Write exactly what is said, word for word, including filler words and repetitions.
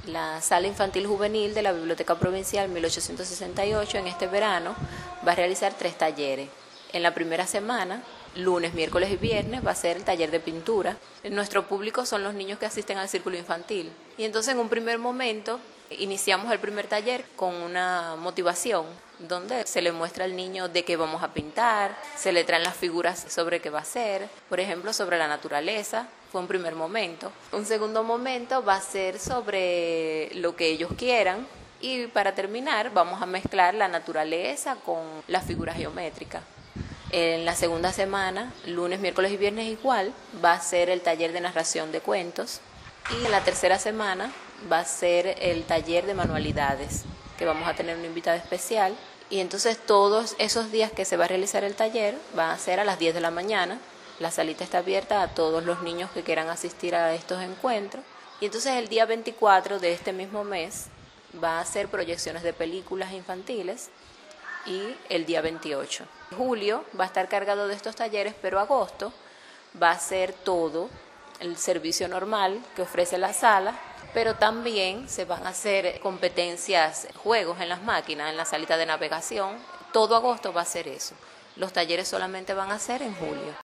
La Sala Infantil Juvenil de la Biblioteca Provincial mil ochocientos sesenta y ocho en este verano va a realizar tres talleres. En la primera semana, lunes, miércoles y viernes, va a ser el taller de pintura. Nuestro público son los niños que asisten al círculo infantil. Y entonces en un primer momento iniciamos el primer taller con una motivación, donde se le muestra al niño de qué vamos a pintar, se le traen las figuras sobre qué va a ser, por ejemplo sobre la naturaleza, fue un primer momento. Un segundo momento va a ser sobre lo que ellos quieran y para terminar vamos a mezclar la naturaleza con las figuras geométricas. En la segunda semana, lunes, miércoles y viernes igual, va a ser el taller de narración de cuentos y en la tercera semana va a ser el taller de manualidades, que vamos a tener una invitada especial. Y entonces todos esos días que se va a realizar el taller van a ser a las diez de la mañana. La salita está abierta a todos los niños que quieran asistir a estos encuentros. Y entonces el día veinticuatro de este mismo mes va a ser proyecciones de películas infantiles y el día veintiocho. Julio va a estar cargado de estos talleres, pero agosto va a ser todo el servicio normal que ofrece la sala, pero también se van a hacer competencias, juegos en las máquinas, en la salita de navegación. Todo agosto va a ser eso. Los talleres solamente van a ser en julio.